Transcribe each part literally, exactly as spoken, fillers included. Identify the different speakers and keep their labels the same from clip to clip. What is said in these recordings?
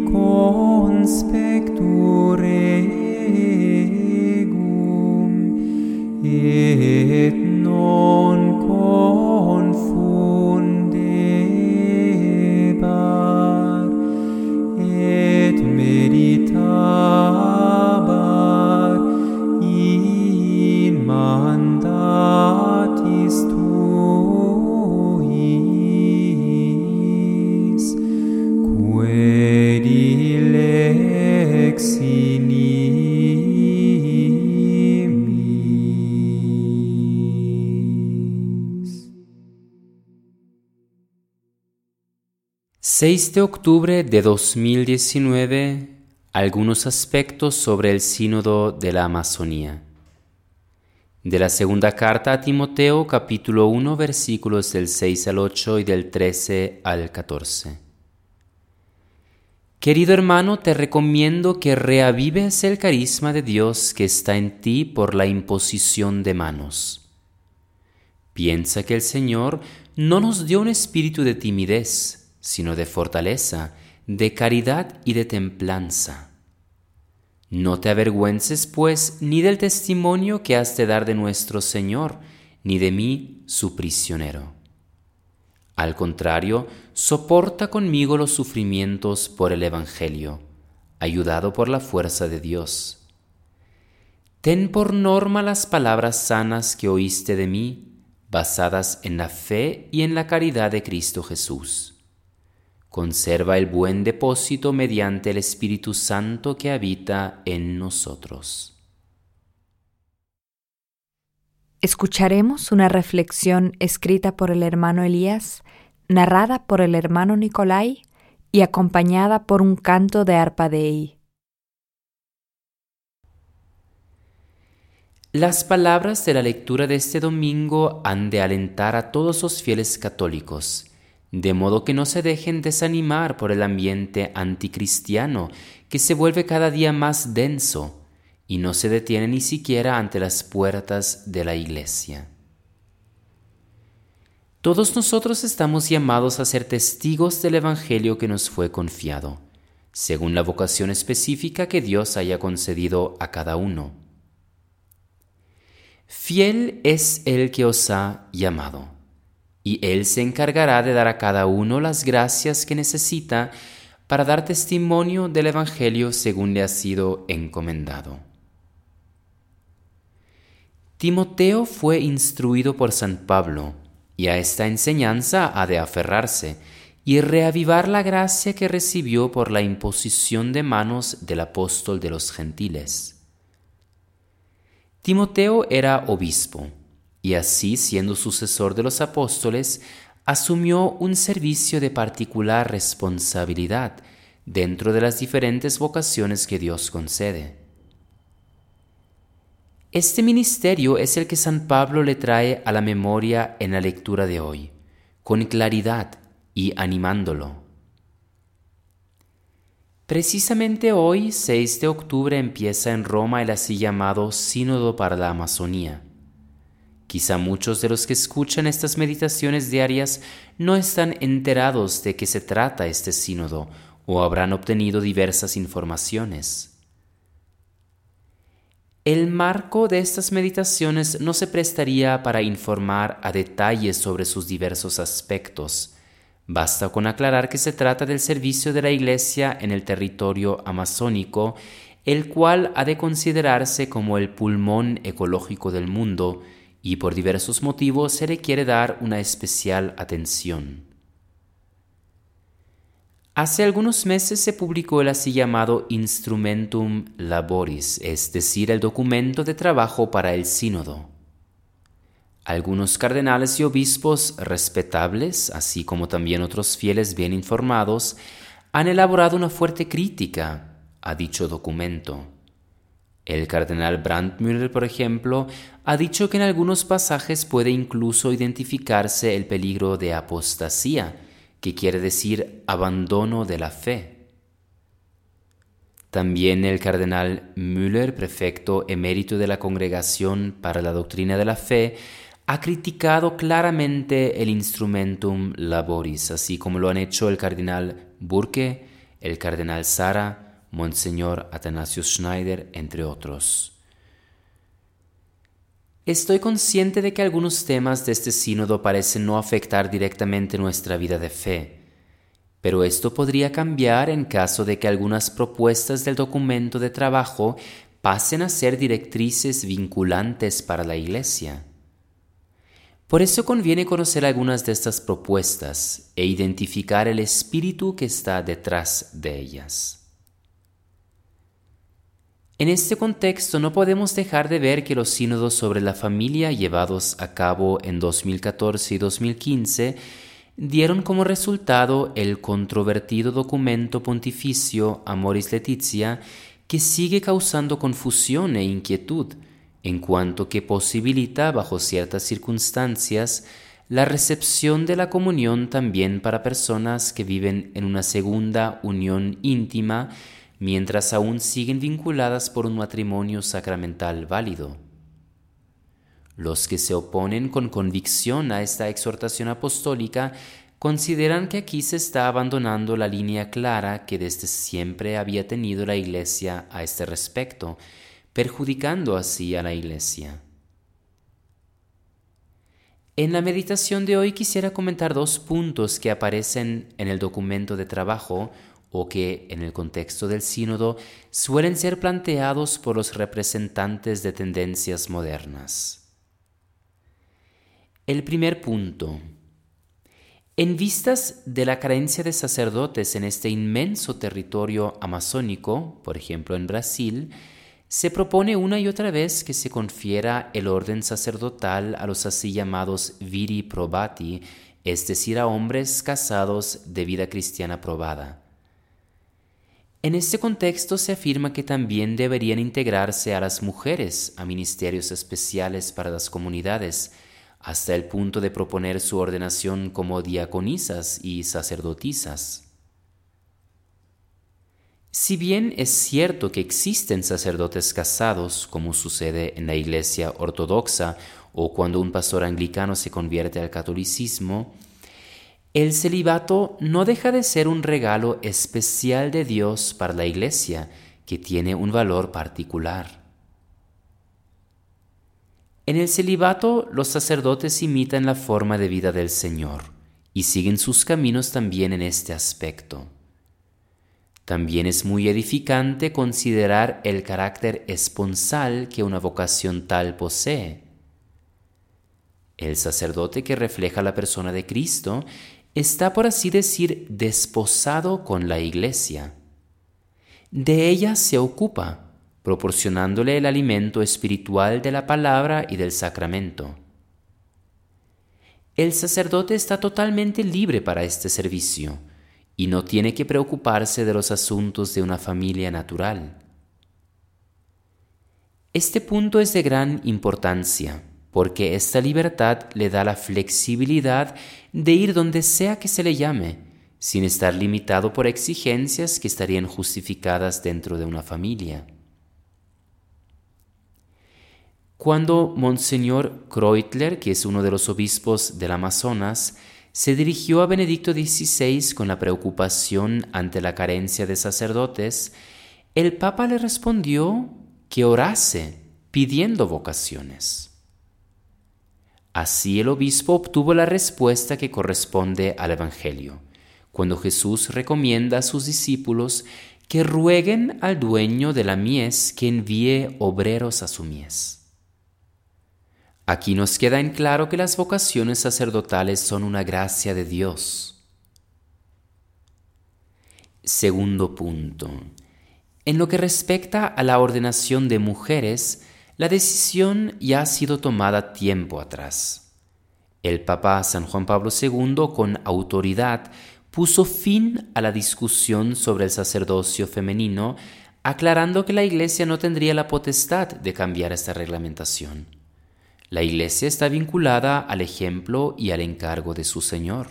Speaker 1: conspectu regum, et non confundebar, et meditabar in mandatis tuis, quae dilexi nimis.
Speaker 2: seis de octubre de dos mil diecinueve, algunos aspectos sobre el Sínodo de la Amazonía. De la segunda carta a Timoteo, capítulo uno, versículos del seis al ocho y del trece al catorce. Querido hermano, te recomiendo que reavives el carisma de Dios que está en ti por la imposición de manos. Piensa que el Señor no nos dio un espíritu de timidez, sino de fortaleza, de caridad y de templanza. No te avergüences, pues, ni del testimonio que has de dar de nuestro Señor, ni de mí, su prisionero. Al contrario, soporta conmigo los sufrimientos por el Evangelio, ayudado por la fuerza de Dios. Ten por norma las palabras sanas que oíste de mí, basadas en la fe y en la caridad de Cristo Jesús. Conserva el buen depósito mediante el Espíritu Santo que habita en nosotros.
Speaker 3: Escucharemos una reflexión escrita por el hermano Elías, narrada por el hermano Nicolai y acompañada por un canto de arpa Dei.
Speaker 2: Las palabras de la lectura de este domingo han de alentar a todos los fieles católicos, de modo que no se dejen desanimar por el ambiente anticristiano que se vuelve cada día más denso y no se detiene ni siquiera ante las puertas de la Iglesia. Todos nosotros estamos llamados a ser testigos del Evangelio que nos fue confiado, según la vocación específica que Dios haya concedido a cada uno. Fiel es el que os ha llamado, y Él se encargará de dar a cada uno las gracias que necesita para dar testimonio del Evangelio según le ha sido encomendado. Timoteo fue instruido por San Pablo, y a esta enseñanza ha de aferrarse y reavivar la gracia que recibió por la imposición de manos del apóstol de los gentiles. Timoteo era obispo, y así, siendo sucesor de los apóstoles, asumió un servicio de particular responsabilidad dentro de las diferentes vocaciones que Dios concede. Este ministerio es el que San Pablo le trae a la memoria en la lectura de hoy, con claridad y animándolo. Precisamente hoy, seis de octubre, empieza en Roma el así llamado Sínodo para la Amazonía. Quizá muchos de los que escuchan estas meditaciones diarias no están enterados de qué se trata este sínodo o habrán obtenido diversas informaciones. El marco de estas meditaciones no se prestaría para informar a detalle sobre sus diversos aspectos. Basta con aclarar que se trata del servicio de la Iglesia en el territorio amazónico, el cual ha de considerarse como el pulmón ecológico del mundo, y por diversos motivos se le quiere dar una especial atención. Hace algunos meses se publicó el así llamado Instrumentum Laboris, es decir, el documento de trabajo para el sínodo. Algunos cardenales y obispos respetables, así como también otros fieles bien informados, han elaborado una fuerte crítica a dicho documento. El cardenal Brandmüller, por ejemplo, ha dicho que en algunos pasajes puede incluso identificarse el peligro de apostasía, que quiere decir abandono de la fe. También el cardenal Müller, prefecto emérito de la Congregación para la Doctrina de la Fe, ha criticado claramente el Instrumentum Laboris, así como lo han hecho el cardenal Burke, el cardenal Sara, Monseñor Atanasius Schneider, entre otros. Estoy consciente de que algunos temas de este sínodo parecen no afectar directamente nuestra vida de fe, pero esto podría cambiar en caso de que algunas propuestas del documento de trabajo pasen a ser directrices vinculantes para la Iglesia. Por eso conviene conocer algunas de estas propuestas e identificar el espíritu que está detrás de ellas. En este contexto no podemos dejar de ver que los sínodos sobre la familia llevados a cabo en dos mil catorce y dos mil quince dieron como resultado el controvertido documento pontificio Amoris Laetitia, que sigue causando confusión e inquietud, en cuanto que posibilita, bajo ciertas circunstancias, la recepción de la comunión también para personas que viven en una segunda unión íntima, mientras aún siguen vinculadas por un matrimonio sacramental válido. Los que se oponen con convicción a esta exhortación apostólica consideran que aquí se está abandonando la línea clara que desde siempre había tenido la Iglesia a este respecto, perjudicando así a la Iglesia. En la meditación de hoy quisiera comentar dos puntos que aparecen en el documento de trabajo o que, en el contexto del sínodo, suelen ser planteados por los representantes de tendencias modernas. El primer punto. En vistas de la carencia de sacerdotes en este inmenso territorio amazónico, por ejemplo en Brasil, se propone una y otra vez que se confiera el orden sacerdotal a los así llamados viri probati, es decir, a hombres casados de vida cristiana probada. En este contexto se afirma que también deberían integrarse a las mujeres a ministerios especiales para las comunidades, hasta el punto de proponer su ordenación como diaconisas y sacerdotisas. Si bien es cierto que existen sacerdotes casados, como sucede en la Iglesia ortodoxa o cuando un pastor anglicano se convierte al catolicismo, el celibato no deja de ser un regalo especial de Dios para la Iglesia, que tiene un valor particular. En el celibato, los sacerdotes imitan la forma de vida del Señor y siguen sus caminos también en este aspecto. También es muy edificante considerar el carácter esponsal que una vocación tal posee. El sacerdote que refleja la persona de Cristo está, por así decir, desposado con la Iglesia. De ella se ocupa, proporcionándole el alimento espiritual de la palabra y del sacramento. El sacerdote está totalmente libre para este servicio y no tiene que preocuparse de los asuntos de una familia natural. Este punto es de gran importancia, porque esta libertad le da la flexibilidad de ir donde sea que se le llame, sin estar limitado por exigencias que estarían justificadas dentro de una familia. Cuando Monseñor Kreutler, que es uno de los obispos del Amazonas, se dirigió a Benedicto dieciséis con la preocupación ante la carencia de sacerdotes, el Papa le respondió que orase pidiendo vocaciones. Así el obispo obtuvo la respuesta que corresponde al Evangelio, cuando Jesús recomienda a sus discípulos que rueguen al dueño de la mies que envíe obreros a su mies. Aquí nos queda en claro que las vocaciones sacerdotales son una gracia de Dios. Segundo punto. En lo que respecta a la ordenación de mujeres, la decisión ya ha sido tomada tiempo atrás. El Papa San Juan Pablo segundo, con autoridad, puso fin a la discusión sobre el sacerdocio femenino, aclarando que la Iglesia no tendría la potestad de cambiar esta reglamentación. La Iglesia está vinculada al ejemplo y al encargo de su Señor.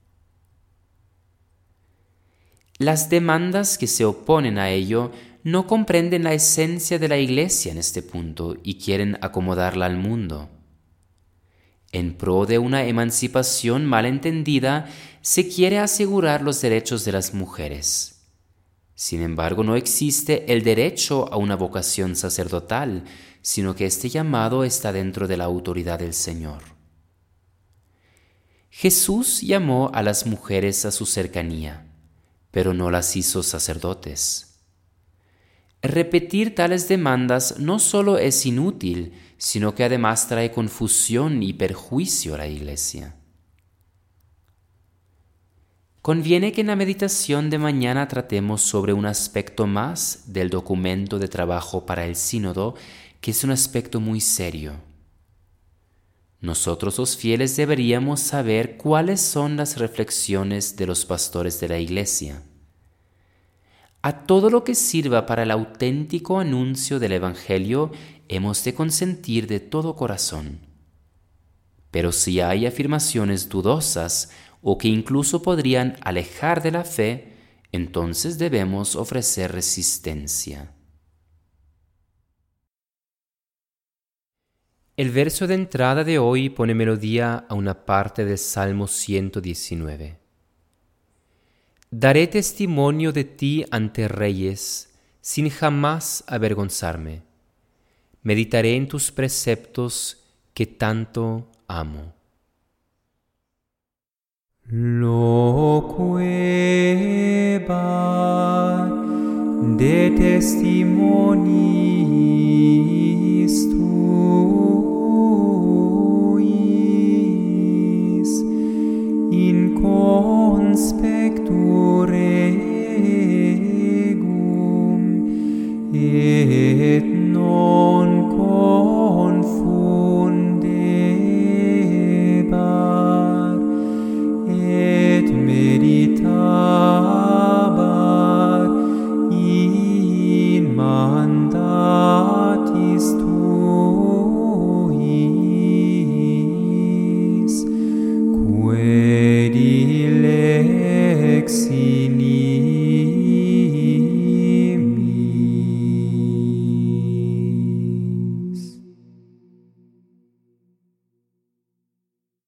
Speaker 2: Las demandas que se oponen a ello no comprenden la esencia de la Iglesia en este punto y quieren acomodarla al mundo. En pro de una emancipación mal entendida, se quiere asegurar los derechos de las mujeres. Sin embargo, no existe el derecho a una vocación sacerdotal, sino que este llamado está dentro de la autoridad del Señor. Jesús llamó a las mujeres a su cercanía, pero no las hizo sacerdotes. Repetir tales demandas no solo es inútil, sino que además trae confusión y perjuicio a la Iglesia. Conviene que en la meditación de mañana tratemos sobre un aspecto más del documento de trabajo para el sínodo, que es un aspecto muy serio. Nosotros los fieles deberíamos saber cuáles son las reflexiones de los pastores de la Iglesia. A todo lo que sirva para el auténtico anuncio del Evangelio hemos de consentir de todo corazón. Pero si hay afirmaciones dudosas o que incluso podrían alejar de la fe, entonces debemos ofrecer resistencia. El verso de entrada de hoy pone melodía a una parte del Salmo ciento diecinueve. Daré testimonio de ti ante reyes, sin jamás avergonzarme. Meditaré en tus preceptos que tanto amo.
Speaker 1: Loquebar de testimoniis tuis in conspectu regum et non